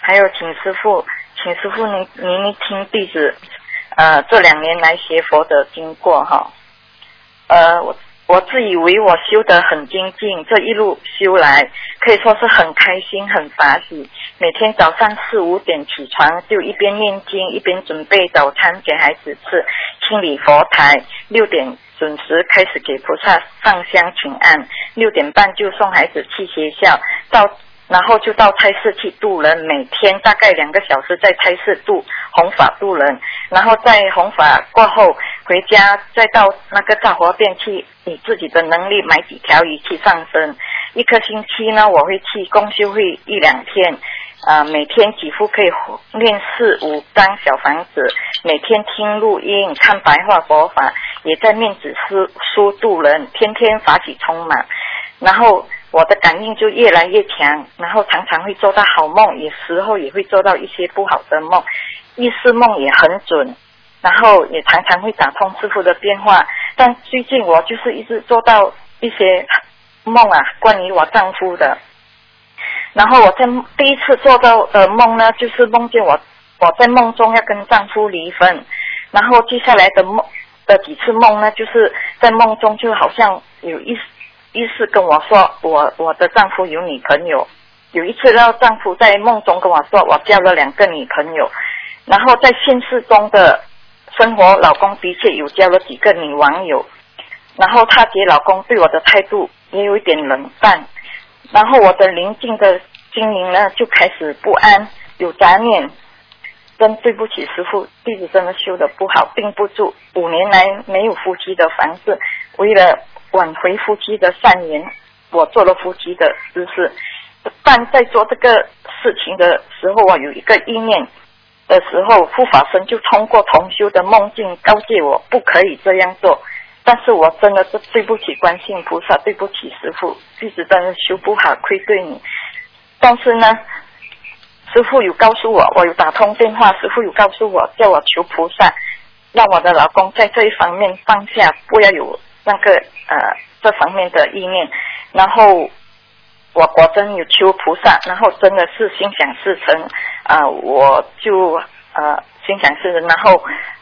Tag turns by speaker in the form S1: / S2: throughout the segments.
S1: 还有请师父您听弟子这2年来学佛的经过哈。我自以为我修得很精进，这一路修来可以说是很开心很法喜。每天早上4、5点起床，就一边念经一边准备早餐给孩子吃，清理佛台，6点准时开始给菩萨上香请安，6点半就送孩子去学校，然后就到菜市去渡人，每天大概2个小时在菜市弘法渡人，然后在弘法过后回家，再到那个杂货店去以自己的能力买几条鱼去上身。1个星期呢，我会去共修会1、2天，每天几乎可以念4、5张小房子，每天听录音看白话佛法，也在面子书渡人，天天法喜充满。然后我的感应就越来越强，然后常常会做到好梦，有时候也会做到一些不好的梦，意识梦也很准，然后也常常会打通师父的电话。但最近我就是一直做到一些梦关于我丈夫的。然后我在第一次做到的梦呢，就是梦见我在梦中要跟丈夫离婚，然后接下来的几次梦呢，就是在梦中就好像有意识跟我说我的丈夫有女朋友。有一次让丈夫在梦中跟我说我交了2个女朋友，然后在现实中的生活老公的确有交了几个女网友，然后她姐老公对我的态度也有一点冷淡，然后我的灵性的心灵呢就开始不安有杂念。真对不起师父，弟子真的修得不好，并不住5年来没有夫妻的房子，为了挽回夫妻的善缘，我做了夫妻的姿势。但在做这个事情的时候，我有一个意念的时候，护法神就通过同修的梦境告诫我不可以这样做。但是我真的是对不起观世音菩萨，对不起师父，弟子真的修不好，愧对你。但是呢，师父有告诉我有打通电话，师父有告诉我叫我求菩萨让我的老公在这一方面放下，不要有那个这方面的意念。然后我果真有求菩萨，然后真的是心想事成我就心想事成。然后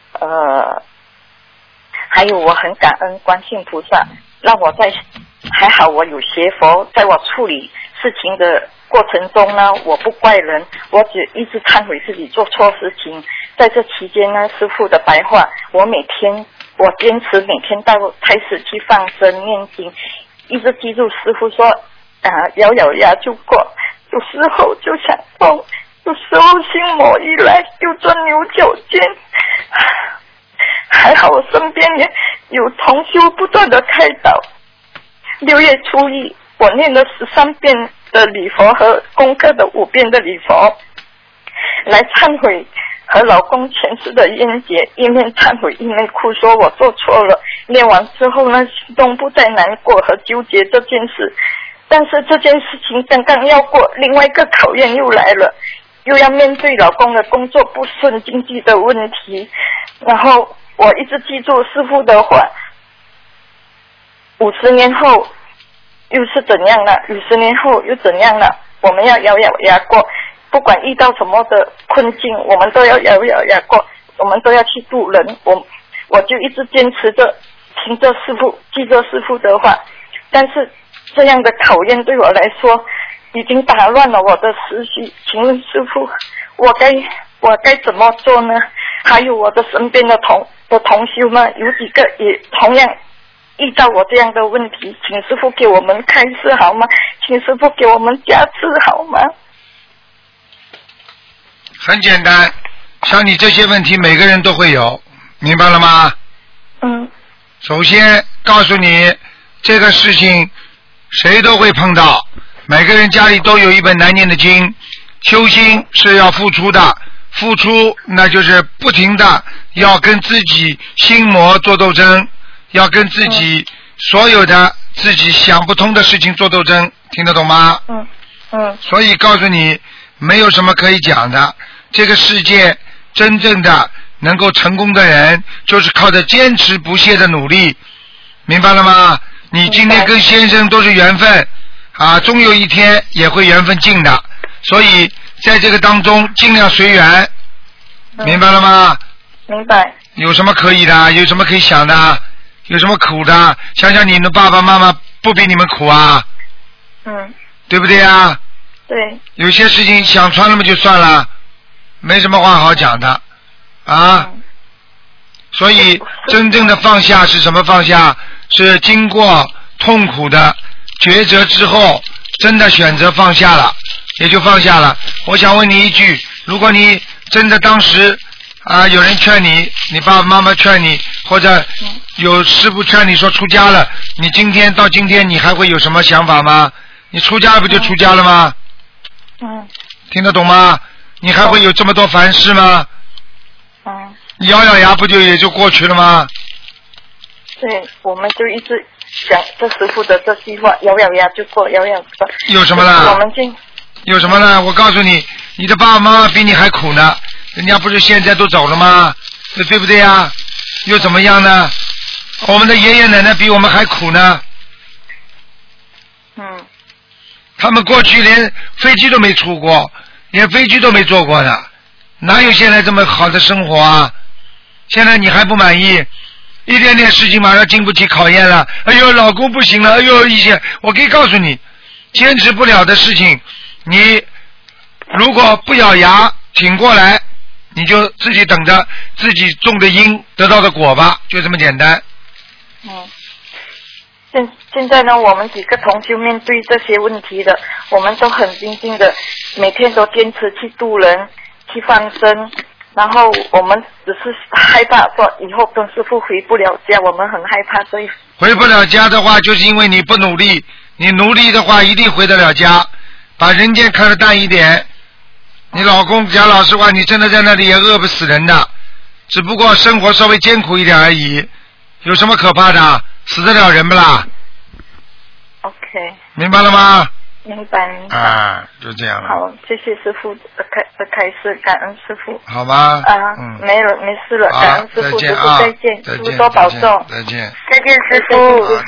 S1: 还有我很感恩观世音菩萨，让我还好我有学佛，在我处理事情的过程中呢，我不怪人，我只一直忏悔自己做错事情。在这期间呢，师父的白话我坚持每天到开始去放生念经，一直记住师父说咬咬牙就过，有时候就想疯，有时候心魔一来又钻牛角尖。还好我身边也有同修不断的开导。6月初1我念了13遍的礼佛和功课的5遍的礼佛，来忏悔和老公前世的冤结，一面忏悔一面哭说我做错了。念完之后呢，心中不再难过和纠结这件事。但是这件事情刚刚要过，另外一个考验又来了，又要面对老公的工作不顺、经济的问题。然后我一直记住师父的话，50年后又是怎样了，50年后又怎样了，我们要咬咬牙过，不管遇到什么的困境，我们都要咬咬牙过，我们都要去度人。我就一直坚持着听着师父，记着师父的话。但是这样的考验对我来说已经打乱了我的思绪，请问师父，我该怎么做呢？还有我的身边的同修们，有几个也同样遇到我这样的问题，请师父给我们开示好吗？请师父给我们加持好吗？
S2: 很简单，像你这些问题每个人都会有，明白了吗？首先告诉你，这个事情谁都会碰到，每个人家里都有一本难念的经。修心是要付出的，付出那就是不停的要跟自己心魔做斗争，要跟自己所有的自己想不通的事情做斗争，听得懂吗？所以告诉你，没有什么可以讲的，这个世界真正的能够成功的人，就是靠着坚持不懈的努力，明白了吗？你今天跟先生都是缘分终有一天也会缘分尽的，所以在这个当中尽量随缘，明白了吗？
S1: 明白。
S2: 有什么可以的？有什么可以想的？有什么苦的？想想你的爸爸妈妈不比你们苦啊？对不对啊？
S1: 对。
S2: 有些事情想穿了嘛就算了，没什么话好讲的啊。所以真正的放下是什么放下？是经过痛苦的抉择之后，真的选择放下了，也就放下了。我想问你一句，如果你真的当时有人劝你，你爸爸妈妈劝你，或者有师父劝你说出家了，你到今天你还会有什么想法吗？你出家不就出家了吗？听得懂吗？你还会有这么多烦事吗？你咬咬牙不就也就过去了吗？
S1: 对，我们就一直讲这师父的这句话，咬咬牙就过，咬咬牙。
S2: 有什么了？
S1: 我们
S2: 有什么呢？我告诉你，你的爸爸妈妈比你还苦呢，人家不是现在都走了吗？对不对呀？又怎么样呢？我们的爷爷奶奶比我们还苦呢。他们过去连飞机都没出过，连飞机都没坐过呢，哪有现在这么好的生活啊？现在你还不满意？一点点事情马上经不起考验了。哎呦，老公不行了，哎呦，一些我可以告诉你，坚持不了的事情，你如果不咬牙挺过来，你就自己等着自己种的因得到的果吧，就这么简单。
S1: 现在呢，我们几个同修面对这些问题的，我们都很精进的，每天都坚持去度人，去放生，然后我们只是害怕说以后跟师父回不了家，我们很害怕，所以
S2: 回不了家的话，就是因为你不努力，你努力的话一定回得了家，把人间看得淡一点。你老公讲老实话，你真的在那里也饿不死人的，只不过生活稍微艰苦一点而已，有什么可怕的？死得了人不啦
S1: ？OK，
S2: 明白了吗？
S1: 明白。
S2: 就这样了。
S1: 好，谢谢师父的开示，感恩师父。
S2: 好吧。
S1: 没事了，感恩师父，师父再见，师父多保重。
S2: 再见，
S1: 师父。